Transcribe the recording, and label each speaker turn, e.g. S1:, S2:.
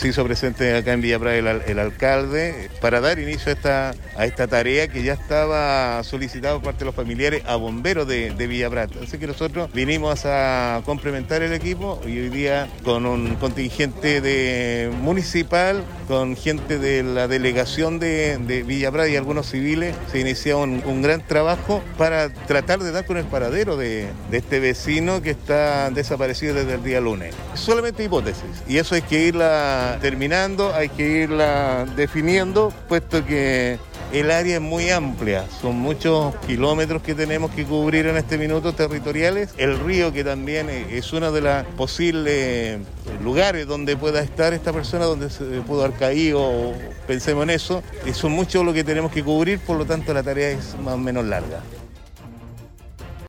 S1: Se hizo presente acá en Villa Prada el alcalde para dar inicio a esta tarea que ya estaba solicitada por parte de los familiares a bomberos de Villa Prada. Así que nosotros vinimos a complementar el equipo y hoy día con un contingente municipal, con gente de la delegación de Villa Prada y algunos civiles, se inició un gran trabajo para tratar de dar con el paradero de este vecino que está desaparecido desde el día lunes. Solamente hipótesis, y eso hay que irla terminando, hay que irla definiendo, puesto que el área es muy amplia, son muchos kilómetros que tenemos que cubrir en este minuto territoriales. El río, que también es uno de los posibles lugares donde pueda estar esta persona, donde se pudo haber caído, pensemos en eso. Son muchos lo que tenemos que cubrir, por lo tanto la tarea es más o menos larga.